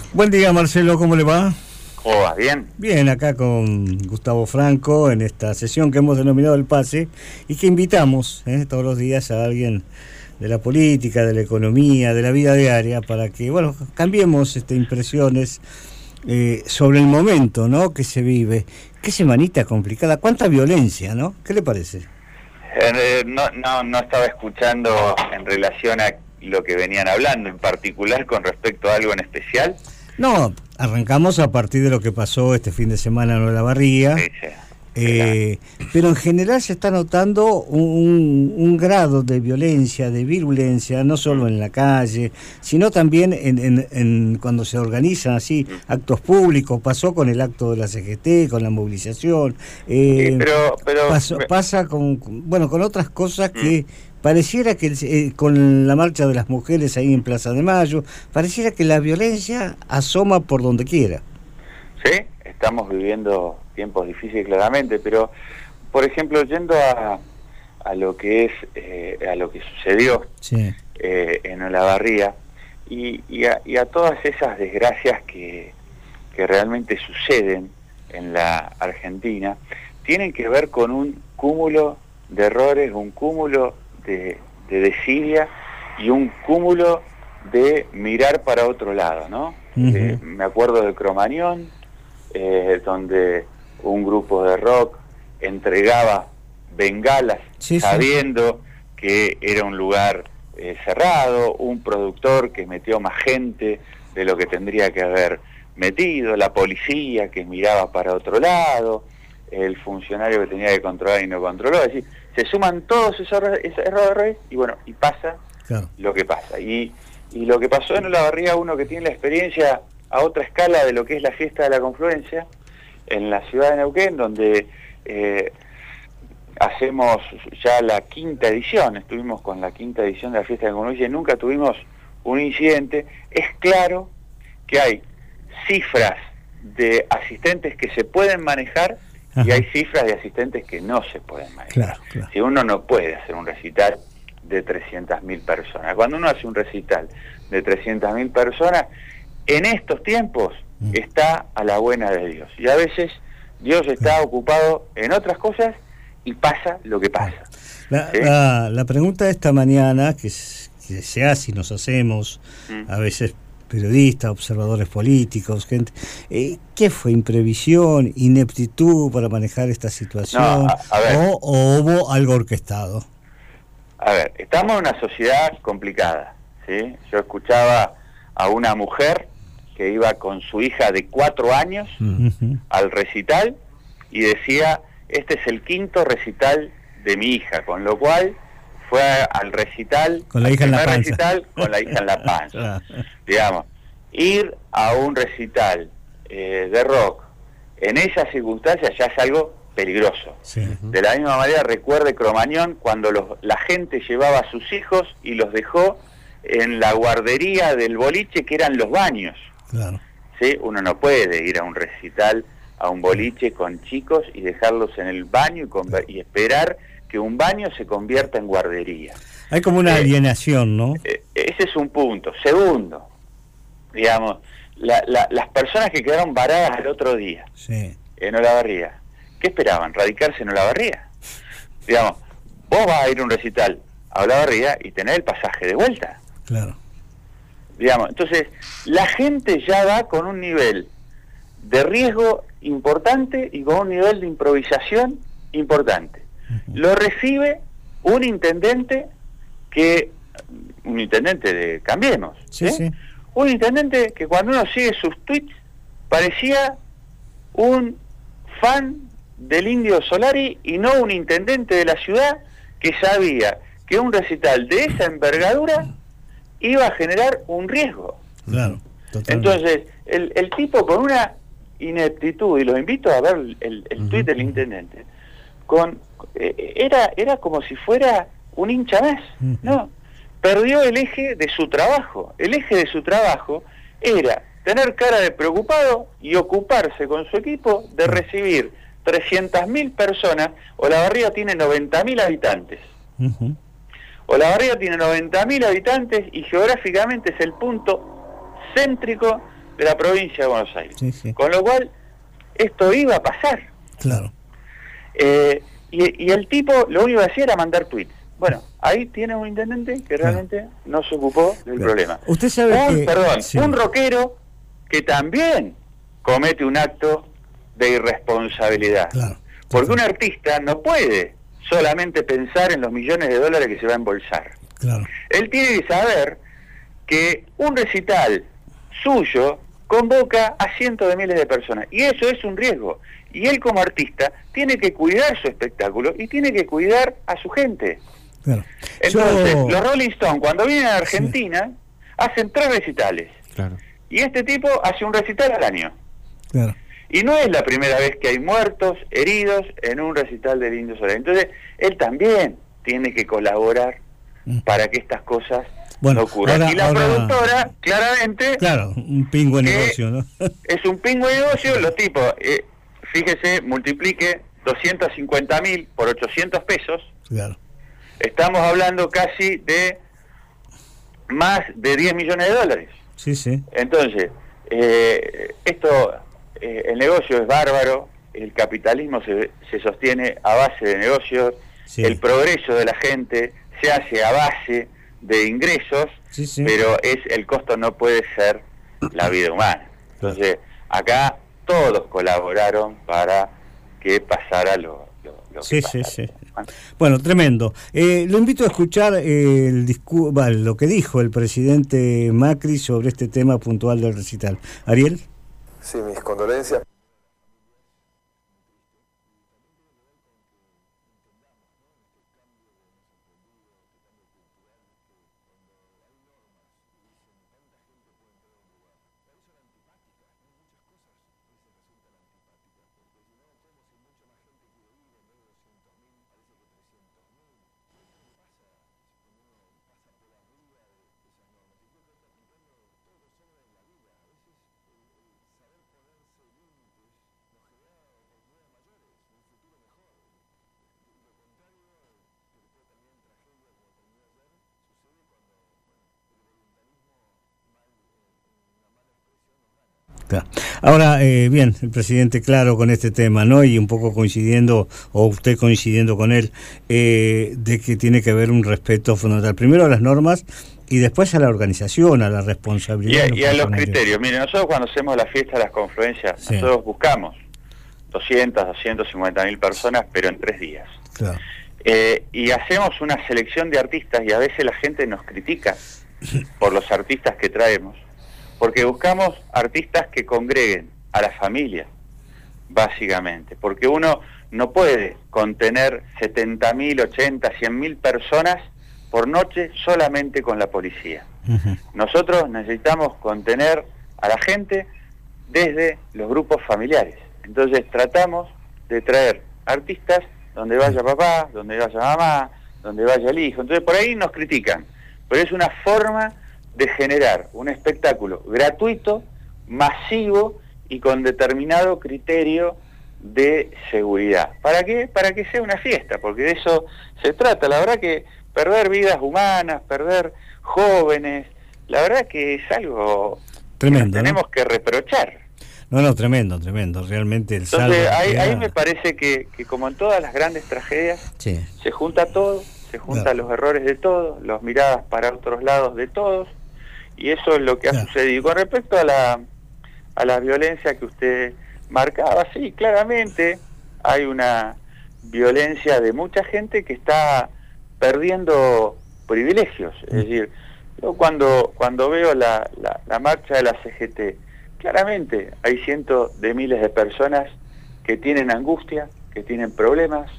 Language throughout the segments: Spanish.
Buen día, Marcelo, ¿cómo le va? ¿Cómo vas? ¿Bien? Bien, acá con Gustavo Franco en esta sesión que hemos denominado El Pase y que invitamos todos los días a alguien de la política, de la economía, de la vida diaria para que, bueno, cambiemos impresiones sobre el momento, ¿no?, que se vive. Qué semanita complicada, cuánta violencia, ¿no? ¿Qué le parece? No estaba escuchando en relación a lo que venían hablando, en particular con respecto a algo en especial. No, arrancamos a partir de lo que pasó este fin de semana en Olavarría. Sí. Pero en general se está notando un grado de violencia, de virulencia, no solo en la calle, sino también en cuando se organizan así actos públicos. Pasó con el acto de la CGT, con la movilización. Pasa con otras cosas que pareciera que con la marcha de las mujeres ahí en Plaza de Mayo, pareciera que la violencia asoma por donde quiera. Sí, estamos viviendo tiempos difíciles claramente, pero por ejemplo, yendo a lo que es a lo que sucedió en Olavarría y a todas esas desgracias que realmente suceden en la Argentina, tienen que ver con un cúmulo de errores, un cúmulo de desidia y un cúmulo de mirar para otro lado, ¿no? Me acuerdo de Cromañón, donde un grupo de rock entregaba bengalas sabiendo que era un lugar cerrado, un productor que metió más gente de lo que tendría que haber metido, la policía que miraba para otro lado, el funcionario que tenía que controlar y no controló. Es decir, se suman todos esos errores y bueno, y pasa lo que pasa. Y lo que pasó en Olavarría, uno que tiene la experiencia a otra escala de lo que es la fiesta de la confluencia en la ciudad de Neuquén, donde hacemos ya la quinta edición, estuvimos con la quinta edición de la fiesta de la confluencia y nunca tuvimos un incidente. Es claro que hay cifras de asistentes que se pueden manejar y hay cifras de asistentes que no se pueden manejar. Claro. Si uno no puede hacer un recital de 300.000 personas, cuando uno hace un recital de 300.000 personas, en estos tiempos está a la buena de Dios. Y a veces Dios está ocupado en otras cosas y pasa lo que pasa. La pregunta de esta mañana, que se hace y nos hacemos, a veces periodistas, observadores políticos, gente, ¿qué fue? ¿Imprevisión, ineptitud para manejar esta situación? ¿O hubo algo orquestado? A ver, estamos en una sociedad complicada, ¿sí? Yo escuchaba a una mujer que iba con su hija de 4 años al recital y decía, este es el 5.º recital de mi hija, con lo cual fue al recital, con la hija en la panza. Recital, con la hija en la panza. Digamos, ir a un recital de rock en esas circunstancias ya es algo peligroso. De la misma manera, recuerde Cromañón cuando la gente llevaba a sus hijos y los dejó en la guardería del boliche, que eran los baños. ¿Sí? Uno no puede ir a un recital, a un boliche con chicos y dejarlos en el baño y esperar que un baño se convierta en guardería. Hay como una alienación, ¿no? Ese es un punto. Segundo, digamos, las personas que quedaron varadas el otro día en Olavarría, ¿qué esperaban? ¿Radicarse en Olavarría? Digamos, vos vas a ir a un recital a Olavarría y tener el pasaje de vuelta. Digamos, entonces, la gente ya va con un nivel de riesgo importante y con un nivel de improvisación importante. Lo recibe un intendente de Cambiemos, un intendente que cuando uno sigue sus tweets parecía un fan del Indio Solari y no un intendente de la ciudad que sabía que un recital de esa envergadura iba a generar un riesgo. Entonces, el tipo con una ineptitud, y los invito a ver el tuit del intendente, era como si fuera un hincha más, ¿no? Perdió el eje de su trabajo. El eje de su trabajo era tener cara de preocupado y ocuparse con su equipo de recibir 300.000 personas. Olavarría tiene 90.000 habitantes. Olavarría tiene 90.000 habitantes y geográficamente es el punto céntrico de la provincia de Buenos Aires. Sí, sí. Con lo cual, esto iba a pasar. Claro. Y el tipo lo único que hacía era mandar tweets. Bueno, ahí tiene un intendente que realmente no se ocupó del problema. Usted sabe un rockero que también comete un acto de irresponsabilidad. Claro. Porque un artista no puede solamente pensar en los millones de dólares que se va a embolsar. Claro. Él tiene que saber que un recital suyo convoca a cientos de miles de personas, y eso es un riesgo. Y él como artista tiene que cuidar su espectáculo y tiene que cuidar a su gente. Claro. Entonces, los Rolling Stones, cuando vienen a Argentina, hacen 3 recitales. Claro. Y este tipo hace un recital al año. Claro. Y no es la primera vez que hay muertos, heridos en un recital del Indio Solari. Entonces, él también tiene que colaborar para que estas cosas no ocurran. Y la productora, claramente... Claro, un pingüe negocio, ¿no? Es un pingüe negocio, los tipos, fíjese, multiplique 250.000 por 800 pesos. Claro. Estamos hablando casi de más de 10 millones de dólares. Sí, sí. Entonces, el negocio es bárbaro, el capitalismo se sostiene a base de negocios, sí. El progreso de la gente se hace a base de ingresos, sí, sí. Pero el costo no puede ser la vida humana. Entonces, acá todos colaboraron para que pasara lo sí, que pasara. Sí, sí. Bueno, tremendo. Lo invito a escuchar lo que dijo el presidente Macri sobre este tema puntual del recital. Ariel. Sí, mis condolencias. Ahora, bien, el presidente claro con este tema, ¿no? Y un poco coincidiendo, o usted coincidiendo con él, de que tiene que haber un respeto fundamental, primero a las normas y después a la organización, a la responsabilidad. Y a los criterios. Mire, nosotros cuando hacemos la fiesta de las confluencias, sí. Nosotros buscamos 250.000 personas, pero en 3 días. Claro. Y hacemos una selección de artistas y a veces la gente nos critica por los artistas que traemos. Porque buscamos artistas que congreguen a la familia, básicamente. Porque uno no puede contener 70.000, 80, 100.000 personas por noche solamente con la policía. Uh-huh. Nosotros necesitamos contener a la gente desde los grupos familiares. Entonces tratamos de traer artistas donde vaya papá, donde vaya mamá, donde vaya el hijo. Entonces por ahí nos critican, pero es una forma de generar un espectáculo gratuito, masivo y con determinado criterio de seguridad. ¿Para qué? Para que sea una fiesta, porque de eso se trata. La verdad que perder vidas humanas, perder jóvenes, la verdad que es algo tremendo, que tenemos que reprochar. No, tremendo, realmente el saldo. Entonces ahí me parece que como en todas las grandes tragedias, sí. Se junta todo, se juntan los errores de todos, las miradas para otros lados de todos, y eso es lo que ha sucedido. Y con respecto a la violencia que usted marcaba, sí, claramente hay una violencia de mucha gente que está perdiendo privilegios. Es decir, yo cuando veo la marcha de la CGT, claramente hay cientos de miles de personas que tienen angustia, que tienen problemas,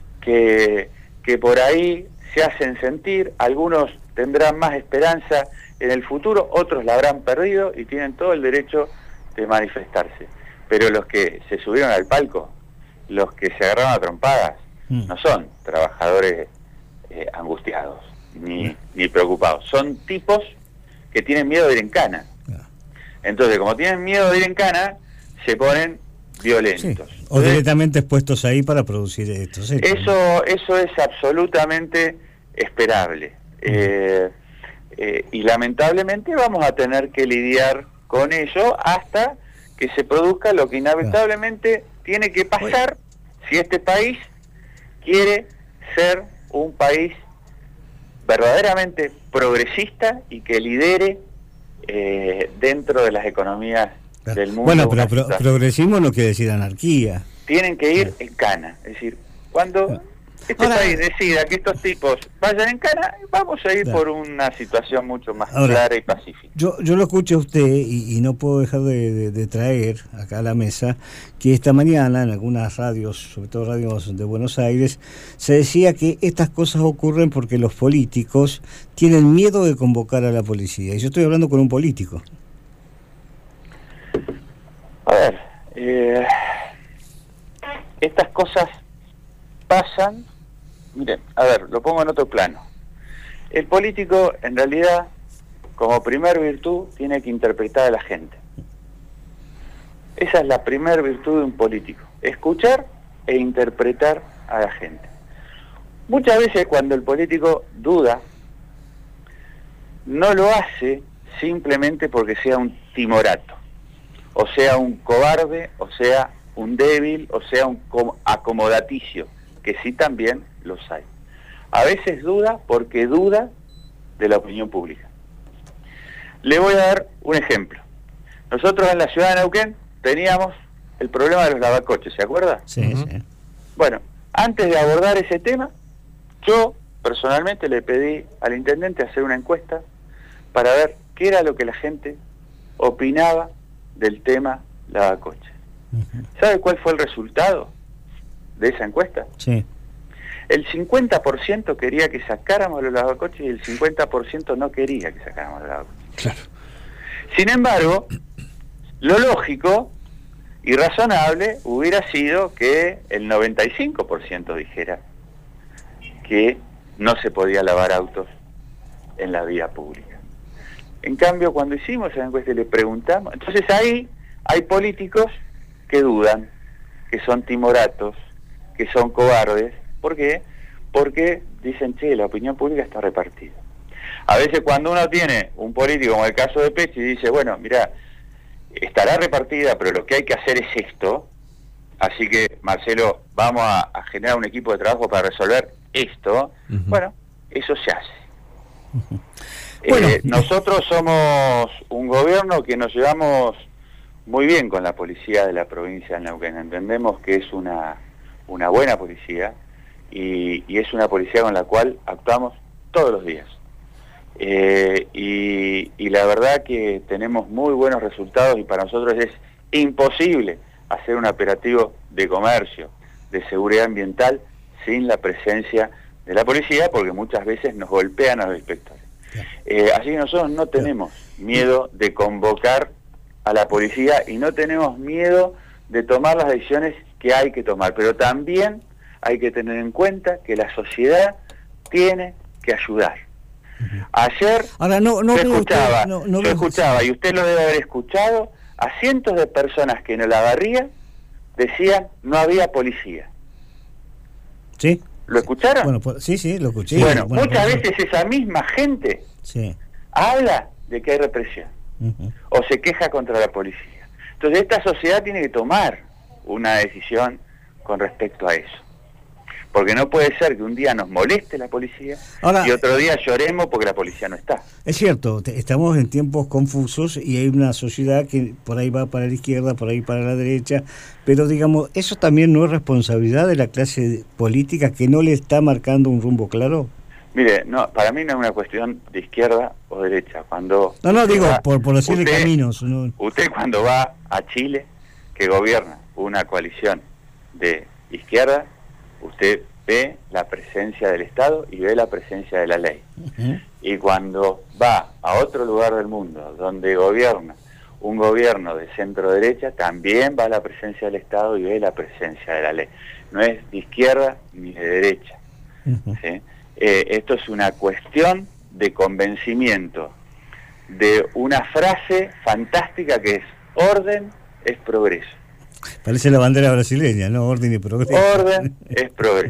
que por ahí se hacen sentir. Algunos tendrán más esperanza en el futuro, otros la habrán perdido y tienen todo el derecho de manifestarse. Pero los que se subieron al palco, los que se agarraron a trompadas, no son trabajadores angustiados ni preocupados. Son tipos que tienen miedo de ir en cana. Entonces, como tienen miedo de ir en cana, se ponen violentos. Sí. O directamente expuestos ahí para producir estos hechos. Eso es absolutamente esperable. Y lamentablemente vamos a tener que lidiar con ello hasta que se produzca lo que inevitablemente tiene que pasar si este país quiere ser un país verdaderamente progresista y que lidere dentro de las economías del mundo. Bueno, pero progresismo no quiere decir anarquía. Tienen que ir en cana, es decir, cuando este país decida que estos tipos vayan en cana, vamos a ir por una situación mucho más clara y pacífica. Yo lo escucho a usted y no puedo dejar de traer acá a la mesa que esta mañana en algunas radios, sobre todo radios de Buenos Aires, se decía que estas cosas ocurren porque los políticos tienen miedo de convocar a la policía. Y yo estoy hablando con un político. A ver, estas cosas pasan. Miren, a ver, lo pongo en otro plano. El político, en realidad, como primer virtud, tiene que interpretar a la gente. Esa es la primer virtud de un político, escuchar e interpretar a la gente. Muchas veces cuando el político duda, no lo hace simplemente porque sea un timorato, o sea un cobarde, o sea un débil, o sea un acomodaticio, que sí también los hay. A veces duda porque duda de la opinión pública. Le voy a dar un ejemplo. Nosotros en la ciudad de Neuquén teníamos el problema de los lavacoches, ¿se acuerda? Sí, sí. Bueno, antes de abordar ese tema, yo personalmente le pedí al intendente hacer una encuesta para ver qué era lo que la gente opinaba del tema lavacoches. ¿Sabe cuál fue el resultado de esa encuesta? Sí. El 50% quería que sacáramos los lavacoches y el 50% no quería que sacáramos los lavacoches. Claro. Sin embargo, lo lógico y razonable hubiera sido que el 95% dijera que no se podía lavar autos en la vía pública. En cambio, cuando hicimos esa encuesta y le preguntamos, entonces ahí hay políticos que dudan, que son timoratos, que son cobardes. ¿Por qué? Porque dicen, che, la opinión pública está repartida. A veces cuando uno tiene un político, como el caso de Pesci, dice, bueno, mira, estará repartida, pero lo que hay que hacer es esto, así que, Marcelo, vamos a generar un equipo de trabajo para resolver esto. Bueno, eso se hace. Nosotros somos un gobierno que nos llevamos muy bien con la policía de la provincia de Neuquén. Entendemos que es una buena policía y es una policía con la cual actuamos todos los días. Y la verdad que tenemos muy buenos resultados y para nosotros es imposible hacer un operativo de comercio, de seguridad ambiental, sin la presencia de la policía, porque muchas veces nos golpean a los inspectores. Así que nosotros no tenemos miedo de convocar a la policía y no tenemos miedo de tomar las decisiones que hay que tomar, pero también hay que tener en cuenta que la sociedad tiene que ayudar. Ayer se escuchaba, y usted lo debe haber escuchado, a cientos de personas que en Olavarría decían no había policía. ¿Sí? ¿Lo escucharon? Bueno, sí, lo escuché. Bueno, muchas veces esa misma gente habla de que hay represión o se queja contra la policía. Entonces esta sociedad tiene que tomar una decisión con respecto a eso. Porque no puede ser que un día nos moleste la policía y otro día lloremos porque la policía no está. Es cierto, estamos en tiempos confusos y hay una sociedad que por ahí va para la izquierda, por ahí para la derecha, pero digamos, ¿eso también no es responsabilidad de la clase política que no le está marcando un rumbo claro? Mire, no, para mí no es una cuestión de izquierda o derecha. Cuando por decirle caminos. ¿No? Usted cuando va a Chile, que gobierna una coalición de izquierda, usted ve la presencia del Estado y ve la presencia de la ley. Y cuando va a otro lugar del mundo donde gobierna un gobierno de centro derecha, también va la presencia del Estado y ve la presencia de la ley. No es de izquierda ni de derecha. ¿Sí? Esto es una cuestión de convencimiento de una frase fantástica que es: orden es progreso. Parece la bandera brasileña, ¿no? Orden y progreso. Orden es progreso.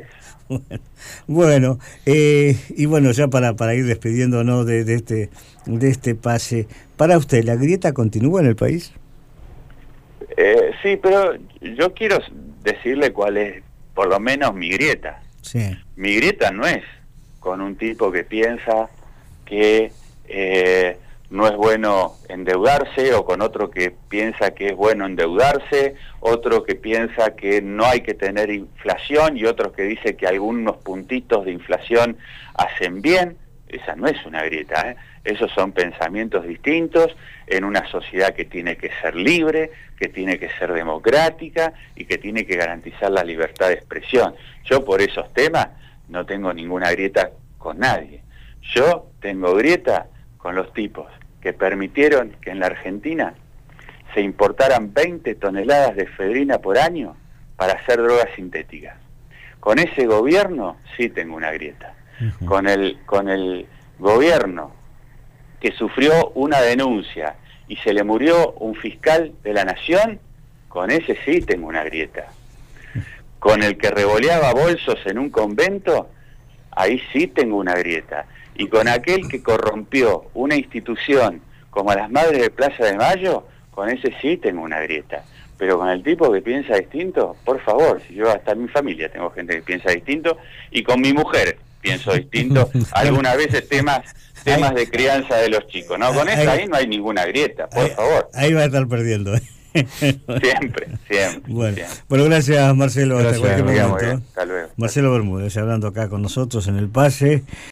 Bueno, y bueno, ya para ir despidiéndonos de este pase, ¿para usted la grieta continúa en el país? Sí, pero yo quiero decirle cuál es, por lo menos, mi grieta. Sí. Mi grieta no es con un tipo que piensa que no es bueno endeudarse, o con otro que piensa que es bueno endeudarse, otro que piensa que no hay que tener inflación, y otro que dice que algunos puntitos de inflación hacen bien. Esa no es una grieta, ¿eh? Esos son pensamientos distintos en una sociedad que tiene que ser libre, que tiene que ser democrática y que tiene que garantizar la libertad de expresión. Yo por esos temas no tengo ninguna grieta con nadie. Yo tengo grieta con los tipos que permitieron que en la Argentina se importaran 20 toneladas de efedrina por año para hacer drogas sintéticas. Con ese gobierno sí tengo una grieta. Uh-huh. Con el gobierno que sufrió una denuncia y se le murió un fiscal de la nación, con ese sí tengo una grieta. Con el que revoleaba bolsos en un convento, ahí sí tengo una grieta. Y con aquel que corrompió una institución como las Madres de Plaza de Mayo, con ese sí tengo una grieta. Pero con el tipo que piensa distinto, por favor, si yo hasta en mi familia tengo gente que piensa distinto, y con mi mujer pienso distinto, algunas veces temas de crianza de los chicos, ¿no? Con esta ahí no hay ninguna grieta, por favor. Ahí va a estar perdiendo. Siempre. Bueno, siempre. Bueno, gracias Marcelo. Gracias, hasta cualquier momento. Hasta luego. Marcelo Bermúdez hablando acá con nosotros en el pase.